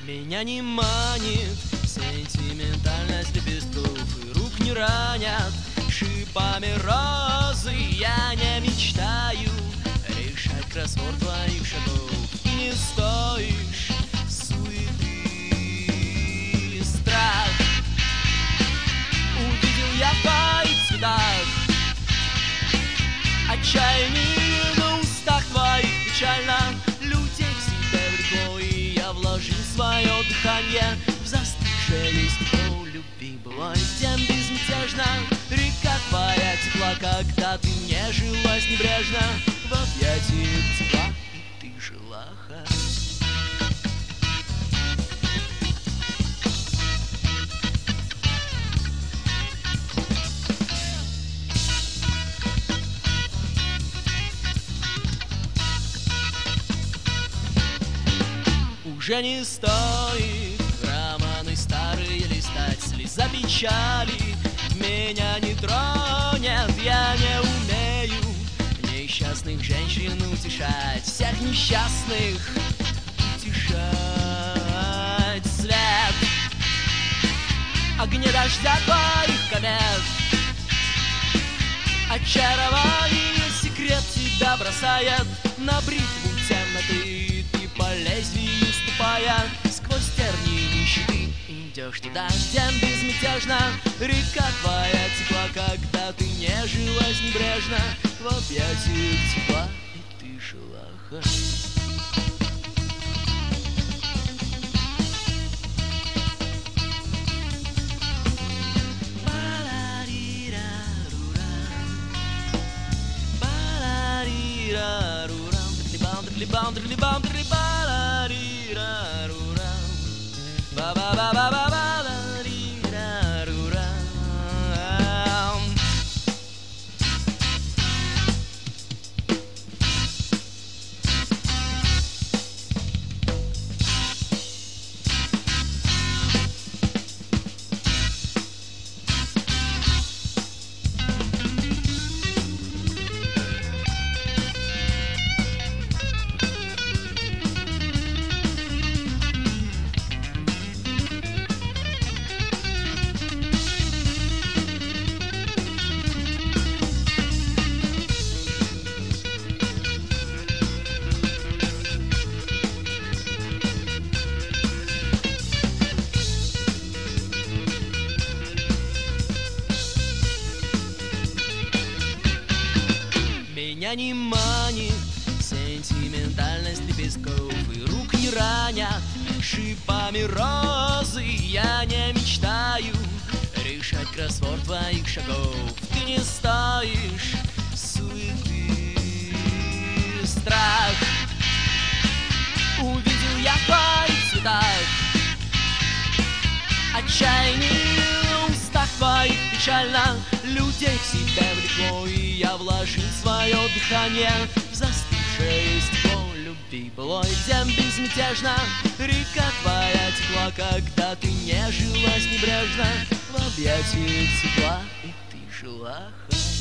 Меня не манит сентиментальность лепестков, и рук не ранят шипами розы. Я не мечтаю решать кроссворд твоих шагов. Ты не стоишь суеты, страх увидел я в твоих цветах, отчаяние на устах твоих печально. Людей к себе влекло, и я вложил свое дыхание в застывшее стекло любви былой. Тем безмятежно река твоя текла, когда ты нежилась небрежно в объятиях тепла, и ты жила хорошо. Уже не стоит романы старые листать, слеза печали меня не тронет. Я не умею несчастных женщин утешать, всех несчастных утешать. След огня дождя твоих комет, очарование секрет тебя бросает на бритву темноты. По лезвию ступая сквозь тернии нищеты, идешь ты дождем безмятежно. Река твоя текла, когда ты нежилась небрежно в объятиях тепла, и ты жила хорошо. Меня не манит сентиментальность лепестков, и рук не ранят шипами розы. Я не мечтаю решать кроссворд твоих шагов. Ты не стоишь суеты, страх увидел я в твоих цветах, отчаяние в устах твоих печально. Людей к себе влекло, и я вложил свое дыхание в застывшее стекло любви былой. Тем безмятежно река твоя текла, когда ты нежилась небрежно в объятиях тепла, и ты жила хорошо.